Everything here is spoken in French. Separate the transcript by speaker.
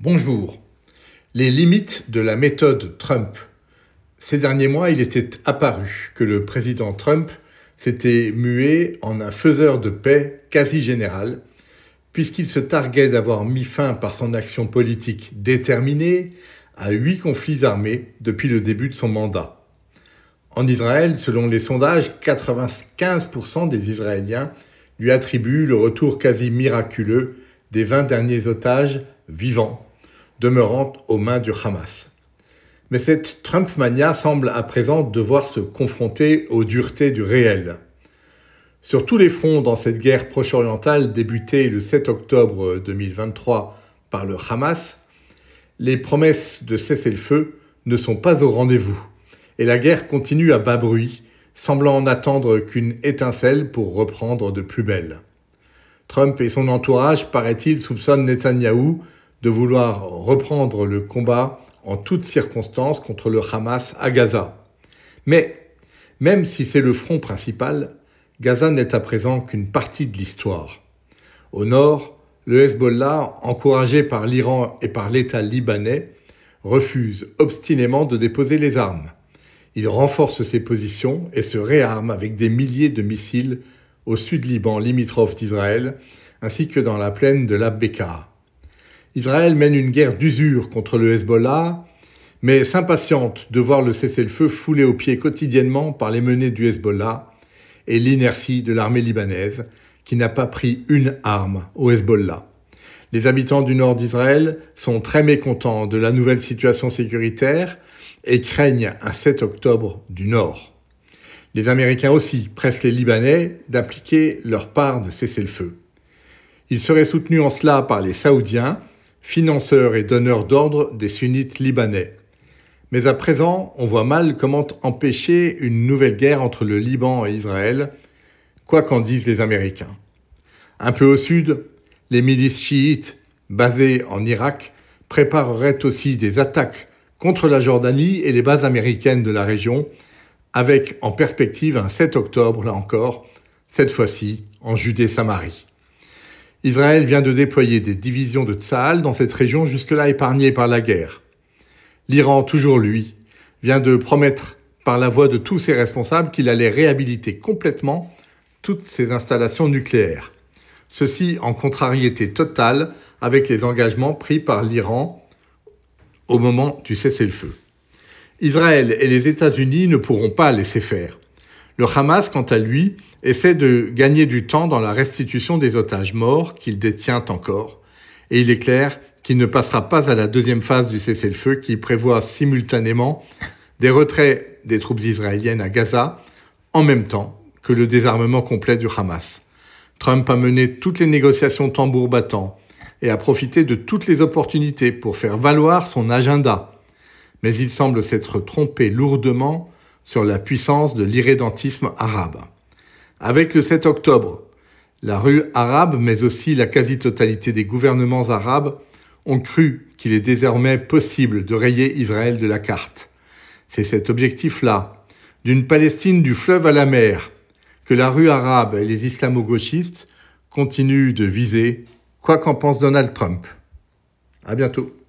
Speaker 1: Bonjour. Les limites de la méthode Trump. Ces derniers mois, il était apparu que le président Trump s'était mué en un faiseur de paix quasi général, puisqu'il se targuait d'avoir mis fin par son action politique déterminée à 8 conflits armés depuis le début de son mandat. En Israël, selon les sondages, 95% des Israéliens lui attribuent le retour quasi miraculeux des 20 derniers otages vivants demeurant aux mains du Hamas. Mais cette Trump-mania semble à présent devoir se confronter aux duretés du réel. Sur tous les fronts dans cette guerre proche-orientale débutée le 7 octobre 2023 par le Hamas, les promesses de cessez-le-feu ne sont pas au rendez-vous et la guerre continue à bas bruit, semblant n'attendre qu'une étincelle pour reprendre de plus belle. Trump et son entourage, paraît-il, soupçonnent Netanyahou de vouloir reprendre le combat en toutes circonstances contre le Hamas à Gaza. Mais, même si c'est le front principal, Gaza n'est à présent qu'une partie de l'histoire. Au nord, le Hezbollah, encouragé par l'Iran et par l'État libanais, refuse obstinément de déposer les armes. Il renforce ses positions et se réarme avec des milliers de missiles au sud-Liban limitrophe d'Israël, ainsi que dans la plaine de la Bekaa. Israël mène une guerre d'usure contre le Hezbollah, mais s'impatiente de voir le cessez-le-feu foulé aux pieds quotidiennement par les menées du Hezbollah et l'inertie de l'armée libanaise, qui n'a pas pris une arme au Hezbollah. Les habitants du nord d'Israël sont très mécontents de la nouvelle situation sécuritaire et craignent un 7 octobre du Nord. Les Américains aussi pressent les Libanais d'appliquer leur part de cessez-le-feu. Ils seraient soutenus en cela par les Saoudiens, financeurs et donneurs d'ordre des sunnites libanais. Mais à présent, on voit mal comment empêcher une nouvelle guerre entre le Liban et Israël, quoi qu'en disent les Américains. Un peu au sud, les milices chiites, basées en Irak, prépareraient aussi des attaques contre la Jordanie et les bases américaines de la région, avec en perspective un 7 octobre, là encore, cette fois-ci en Judée-Samarie. Israël vient de déployer des divisions de Tsahal dans cette région jusque-là épargnée par la guerre. L'Iran, toujours lui, vient de promettre par la voix de tous ses responsables qu'il allait réhabiliter complètement toutes ses installations nucléaires. Ceci en contrariété totale avec les engagements pris par l'Iran au moment du cessez-le-feu. Israël et les États-Unis ne pourront pas laisser faire. Le Hamas, quant à lui, essaie de gagner du temps dans la restitution des otages morts qu'il détient encore. Et il est clair qu'il ne passera pas à la deuxième phase du cessez-le-feu qui prévoit simultanément des retraits des troupes israéliennes à Gaza en même temps que le désarmement complet du Hamas. Trump a mené toutes les négociations tambour battant et a profité de toutes les opportunités pour faire valoir son agenda. Mais il semble s'être trompé lourdement sur la puissance de l'irrédentisme arabe. Avec le 7 octobre, la rue arabe, mais aussi la quasi-totalité des gouvernements arabes, ont cru qu'il est désormais possible de rayer Israël de la carte. C'est cet objectif-là, d'une Palestine du fleuve à la mer, que la rue arabe et les islamo-gauchistes continuent de viser, quoi qu'en pense Donald Trump. À bientôt.